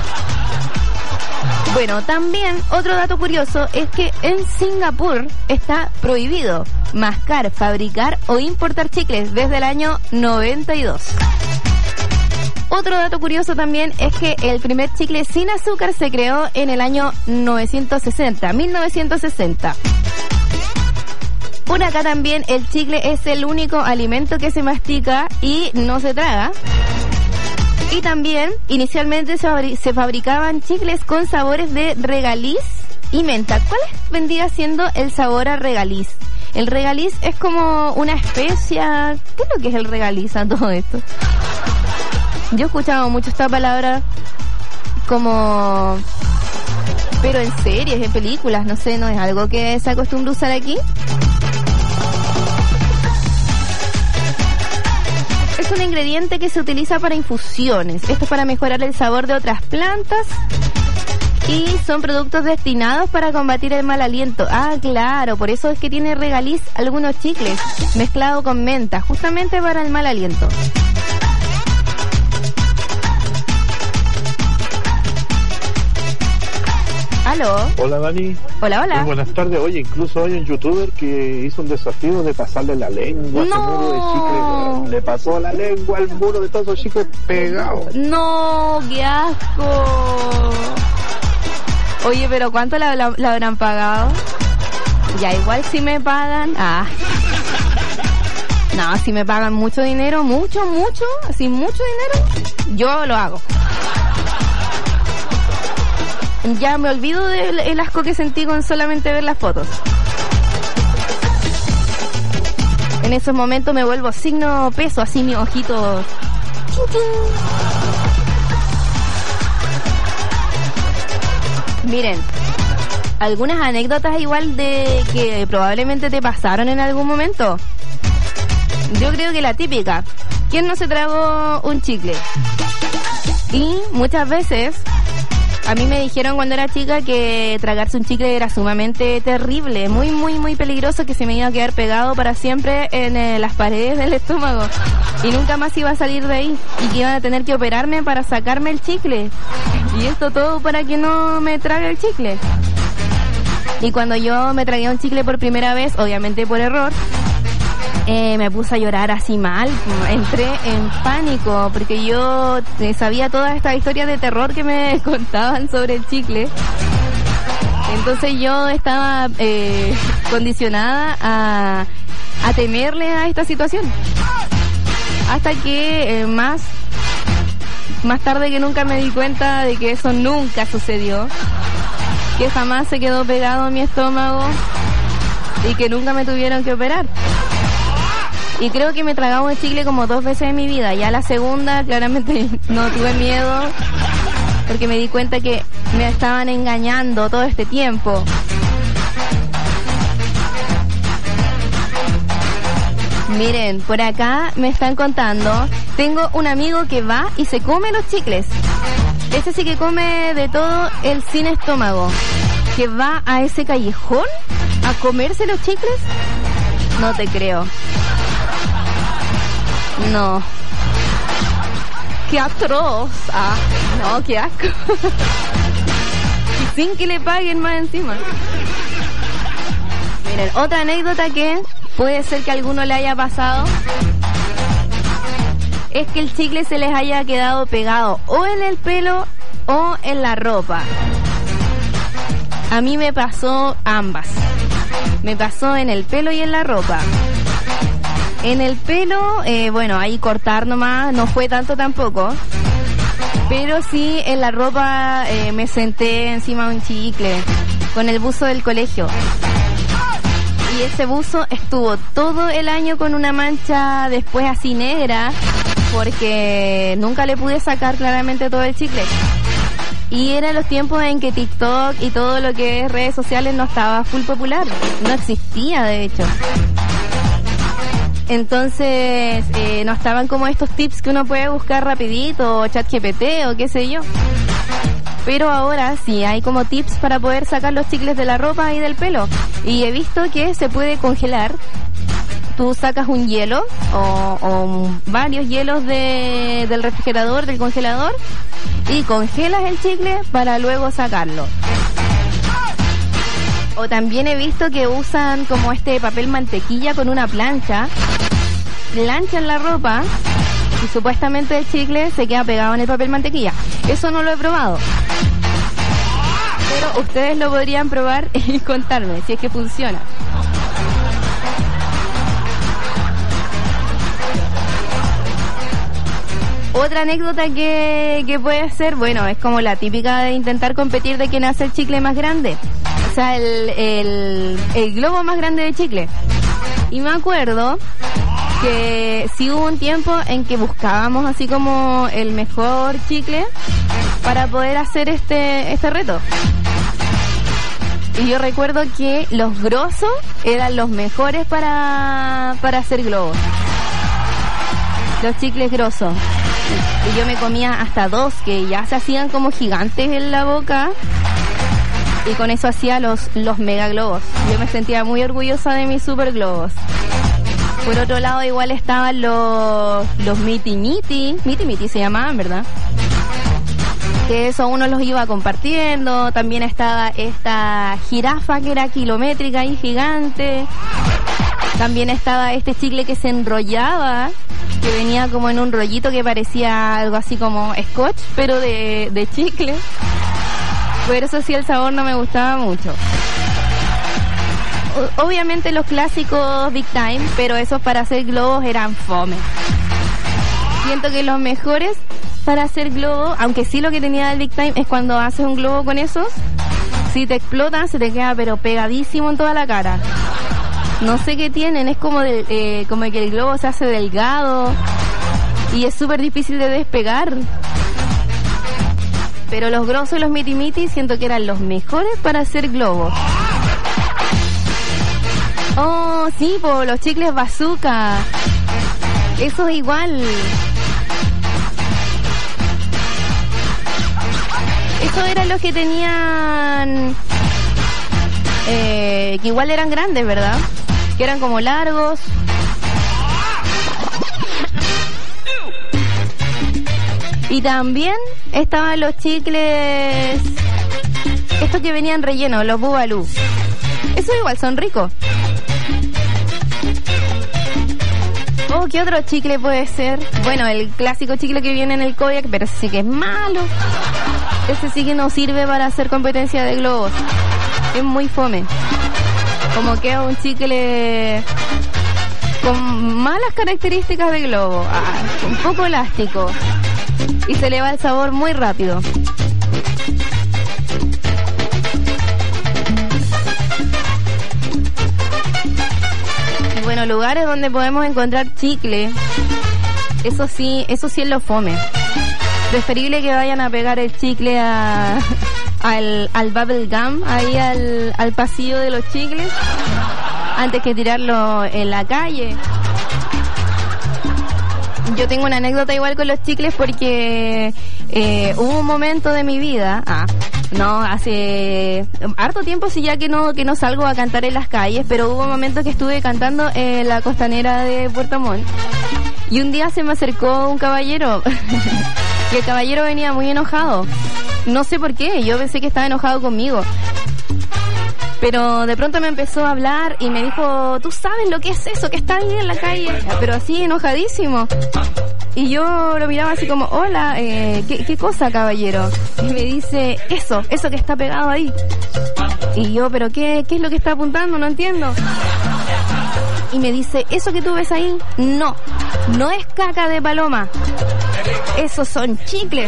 Bueno, también otro dato curioso es que en Singapur está prohibido mascar, fabricar o importar chicles desde el año 92. Otro dato curioso también es que el primer chicle sin azúcar se creó en el año 1960. Por acá también el chicle es el único alimento que se mastica y no se traga. Y también inicialmente se fabricaban chicles con sabores de regaliz y menta. ¿Cuál vendría siendo el sabor a regaliz? El regaliz es como una especia. ¿Qué es lo que es el regaliz a todo esto? Yo he escuchado mucho esta palabra como... pero en series, en películas, no sé, ¿no es algo que se acostumbra a usar aquí? Es un ingrediente que se utiliza para infusiones. Esto es para mejorar el sabor de otras plantas y son productos destinados para combatir el mal aliento. Ah, claro, por eso es que tiene regaliz algunos chicles mezclado con menta, justamente para el mal aliento. ¿Aló? Hola, Dani. Hola. Muy buenas tardes. Oye, incluso hay un youtuber que hizo un desafío de pasarle la lengua a ese muro de chicles. Le pasó la lengua al muro de todos los chicles pegados. No, qué asco. Oye, pero ¿cuánto la habrán pagado? Ya, igual si me pagan... No, si me pagan mucho dinero, mucho, así mucho dinero, yo lo hago. Ya me olvido del asco que sentí con solamente ver las fotos. En esos momentos me vuelvo signo peso, así mis ojitos. ¡Chin, chin! Miren, algunas anécdotas igual de que probablemente te pasaron en algún momento. Yo creo que la típica. ¿Quién no se tragó un chicle? Y muchas veces... A mí me dijeron cuando era chica que tragarse un chicle era sumamente terrible, muy peligroso, que se me iba a quedar pegado para siempre en las paredes del estómago y nunca más iba a salir de ahí y que iban a tener que operarme para sacarme el chicle. Y esto todo para que no me trague el chicle. Y cuando yo me tragué un chicle por primera vez, obviamente por error, me puse a llorar así mal, entré en pánico porque yo sabía toda esta historia de terror que me contaban sobre el chicle. Entonces yo estaba condicionada a temerle a esta situación. Hasta que más tarde que nunca me di cuenta de que eso nunca sucedió, que jamás se quedó pegado en mi estómago y que nunca me tuvieron que operar. Y creo que me tragaba un chicle como 2 veces en mi vida. Ya la segunda claramente no tuve miedo porque me di cuenta que me estaban engañando todo este tiempo. Miren, por acá me están contando, tengo un amigo que va y se come los chicles. Ese sí que come de todo el sin estómago. ¿Que va a ese callejón a comerse los chicles? No te creo. No. ¡Qué atroz! Ah, no, qué asco. Y sin que le paguen más encima. Miren, otra anécdota que puede ser que a alguno le haya pasado es que el chicle se les haya quedado pegado o en el pelo o en la ropa. A mí me pasó ambas. Me pasó en el pelo y en la ropa. En el pelo, bueno, ahí cortar nomás, no fue tanto tampoco. Pero sí en la ropa me senté encima de un chicle con el buzo del colegio. Y ese buzo estuvo todo el año con una mancha después así negra, porque nunca le pude sacar claramente todo el chicle. Y eran los tiempos en que TikTok y todo lo que es redes sociales no estaba full popular, no existía de hecho. Entonces no estaban como estos tips que uno puede buscar rapidito, o ChatGPT o qué sé yo. Pero ahora sí hay como tips para poder sacar los chicles de la ropa y del pelo. Y he visto que se puede congelar. Tú sacas un hielo o varios hielos del refrigerador, del congelador, y congelas el chicle para luego sacarlo. O también he visto que usan como este papel mantequilla con una plancha, planchan la ropa y supuestamente el chicle se queda pegado en el papel mantequilla. Eso no lo he probado, pero ustedes lo podrían probar y contarme si es que funciona. Otra anécdota que puede ser, bueno, es como la típica de intentar competir de quién hace el chicle más grande. O sea, el globo más grande de chicle. Y me acuerdo que sí hubo un tiempo en que buscábamos así como el mejor chicle para poder hacer este reto. Y yo recuerdo que los grosos eran los mejores para hacer globos. Los chicles grosos. Y yo me comía hasta 2 que ya se hacían como gigantes en la boca. Y con eso hacía los mega globos. Yo me sentía muy orgullosa de mis super globos. Por otro lado, igual estaban los miti miti se llamaban, ¿verdad? Que eso uno los iba compartiendo. También estaba esta jirafa que era kilométrica y gigante. También estaba este chicle que se enrollaba, que venía como en un rollito que parecía algo así como scotch, pero de chicle. Pero eso sí, el sabor no me gustaba mucho. Obviamente los clásicos Big Time, pero esos para hacer globos eran fome. Siento que los mejores para hacer globos, aunque sí lo que tenía el Big Time es cuando haces un globo con esos, si te explotan se te queda pero pegadísimo en toda la cara. No sé qué tienen, es como como que el globo se hace delgado y es súper difícil de despegar. Pero los grosos y los miti siento que eran los mejores para hacer globos. Oh, sí, por los chicles bazooka. Eso es igual. Esos eran los que tenían... que igual eran grandes, ¿verdad? Que eran como largos. Y también estaban los chicles... estos que venían rellenos, los Bubalú. Esos igual son ricos. Oh, ¿qué otro chicle puede ser? Bueno, el clásico chicle que viene en el Kodiak, pero ese sí que es malo. Ese sí que no sirve para hacer competencia de globos. Es muy fome. Como que es un chicle con malas características de globo. Un poco elástico. Y se le va el sabor muy rápido. Bueno, lugares donde podemos encontrar chicle, eso sí es lo fome. Preferible que vayan a pegar el chicle al bubble gum, ahí al pasillo de los chicles, antes que tirarlo en la calle. Yo tengo una anécdota igual con los chicles porque hubo un momento de mi vida, hace harto tiempo sí ya que no salgo a cantar en las calles, pero hubo un momento que estuve cantando en la costanera de Puerto Montt y un día se me acercó un caballero y el caballero venía muy enojado. No sé por qué, yo pensé que estaba enojado conmigo. Pero de pronto me empezó a hablar y me dijo, ¿tú sabes lo que es eso que está ahí en la calle? Pero así, enojadísimo. Y yo lo miraba así como, hola, ¿qué cosa, caballero? Y me dice, eso que está pegado ahí. Y yo, ¿pero qué es lo que está apuntando? No entiendo. Y me dice, eso que tú ves ahí, no es caca de paloma. Esos son chicles.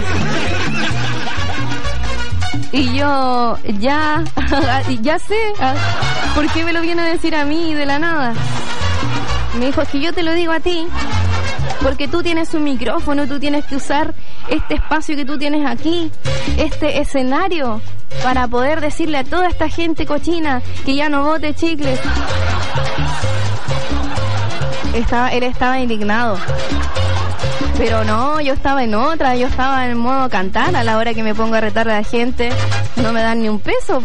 Y yo, ya sé, ¿por qué me lo viene a decir a mí de la nada? Me dijo, es que yo te lo digo a ti, porque tú tienes un micrófono, tú tienes que usar este espacio que tú tienes aquí, este escenario, para poder decirle a toda esta gente cochina que ya no bote chicles. Él estaba indignado. Pero no, yo estaba en otra, yo estaba en modo cantar. A la hora que me pongo a retar a la gente, no me dan ni un peso.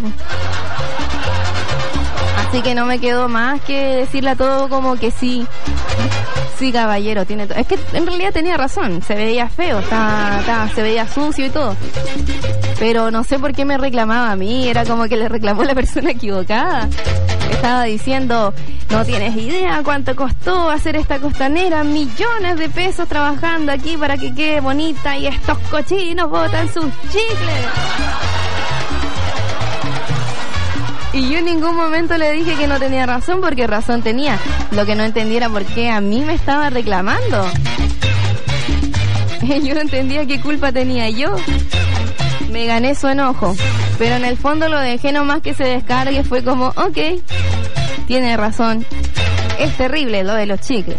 Así que no me quedó más que decirle a todo como que sí, caballero, tiene todo. Es que en realidad tenía razón, se veía feo, se veía sucio y todo. Pero no sé por qué me reclamaba a mí, era como que le reclamó a la persona equivocada. Estaba diciendo, no tienes idea cuánto costó hacer esta costanera, millones de pesos trabajando aquí para que quede bonita y estos cochinos botan sus chicles. Y yo en ningún momento le dije que no tenía razón, porque razón tenía. Lo que no entendiera por qué a mí me estaba reclamando. Yo no entendía qué culpa tenía yo. Me gané su enojo, pero en el fondo lo dejé nomás que se descargue. Fue como, ok, tiene razón, es terrible lo de los chicles.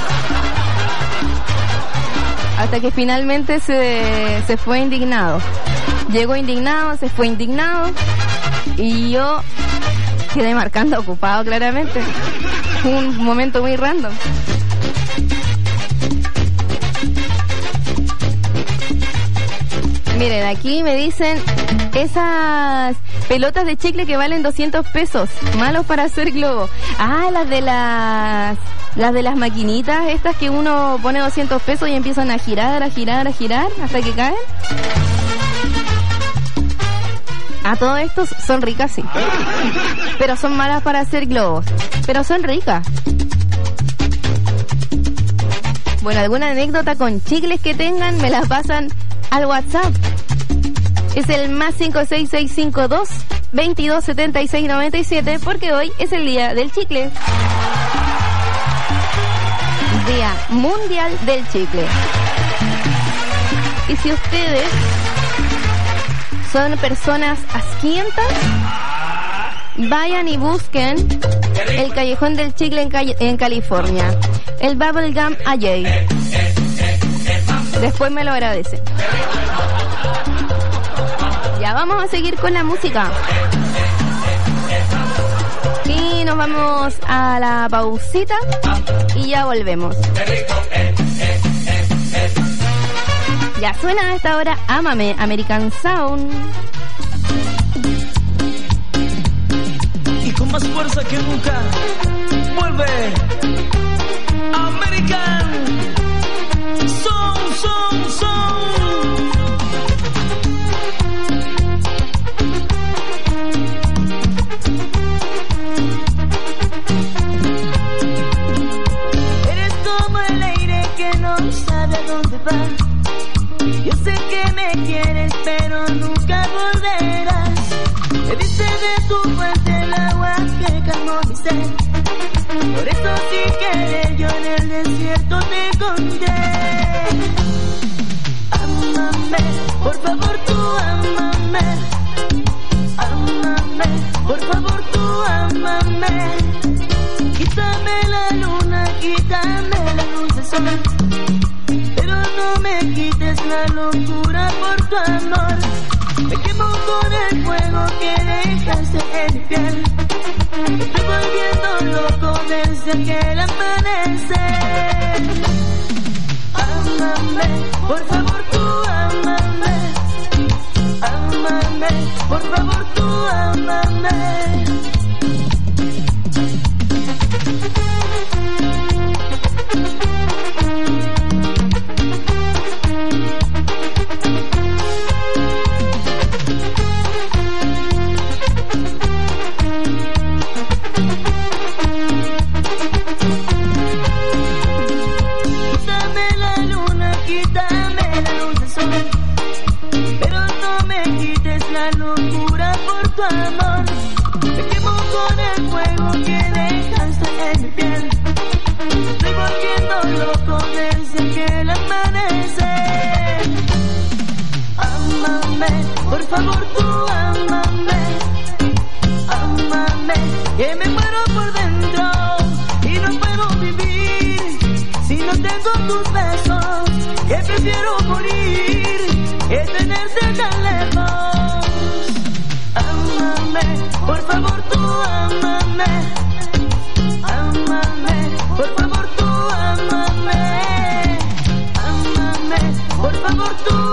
Hasta que finalmente se fue indignado. Llegó indignado, se fue indignado y yo quedé marcando ocupado, claramente. Fue un momento muy random. Miren, aquí me dicen esas pelotas de chicle que valen 200 pesos, malos para hacer globo. Las de las maquinitas estas que uno pone 200 pesos y empiezan a girar hasta que caen. Todo estos son ricas, sí. Pero son malas para hacer globos. Pero son ricas. Bueno, alguna anécdota con chicles que tengan, me las pasan al WhatsApp. Es el más 56652 227697, porque hoy es el día del chicle. Día Mundial del Chicle. Y si ustedes son personas asquientas, vayan y busquen el Callejón del Chicle en California, el Bubblegum AJ. Después me lo agradecen. Ya vamos a seguir con la música. Y nos vamos a la pausita y ya volvemos. Ya suena a esta hora Ámame, American Sound. Y con más fuerza que nunca vuelve American Sound. Eres como el me quieres, pero nunca volverás. Bebiste de tu fuente el agua que calmó mi sed. Por eso sin querer yo en el desierto te encontré. Ámame, por favor tú ámame. Ámame, por favor tú ámame. Quítame la luna, quítame la luz del sol, pero no me quites la locura por tu amor. Me quemo con el fuego que dejaste en mi piel. Me estoy volviendo loco desde aquel amanecer. Ámame, por favor tú ámame. Ámame, por favor tú ámame. Amor, me quemo con el fuego que dejaste en mi piel. Me estoy volviendo loco desde aquel amanecer. Ámame, por favor tú ámame. Ámame, que me muero por dentro y no puedo vivir si no tengo tus besos. Que prefiero morir que tenerte tan lejos. Ámame, por favor tú ámame. Ámame, por favor tú ámame. Ámame, por favor tú